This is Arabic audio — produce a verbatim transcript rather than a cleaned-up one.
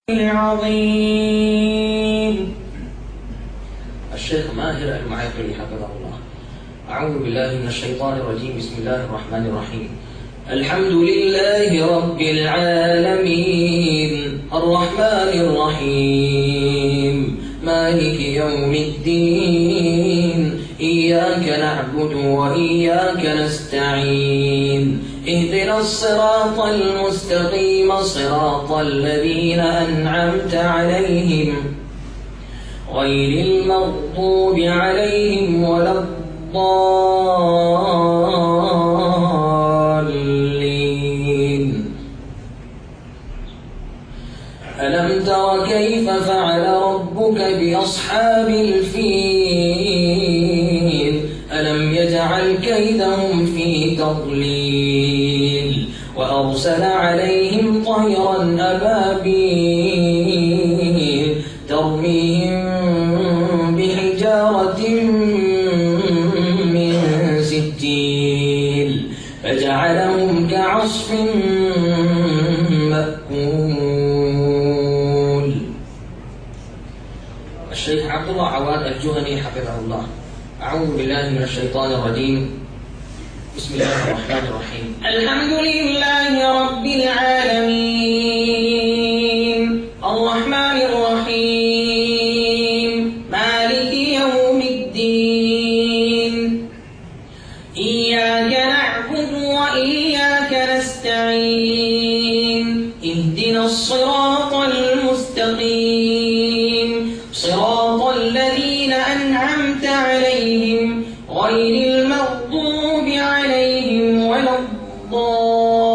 العظيم. الشيخ ماهر المعافري حفظه الله. أعوذ بالله من الشيطان الرجيم. بسم الله الرحمن الرحيم. الحمد لله رب العالمين الرحمن الرحيم مالك يوم الدين إياك نعبد وإياك نستعين اهدنا الصراط المستقيم صراط الذين أنعمت عليهم غير المغضوب عليهم ولا الضالين. ألم تر كيف فعل ربك بأصحاب الفيل ألم يجعل كيدهم في تضليل وأرسل عليهم طيرا أبابيل ترميهم بحجارة من سجيل فجعلهم كعصف مأكول. الشيخ عبد الله عواد الجهني حفظه الله. أعوذ بالله من الشيطان الرجيم. بسم الله الرحمن الرحيم. الحمد لله رب العالمين الرحمن الرحيم مالك يوم الدين إياك نعبد وإياك نستعين اهدنا الصراط المستقيم صراط الذين أنعمت عليهم غير المغضوب عليهم ولا الضالين.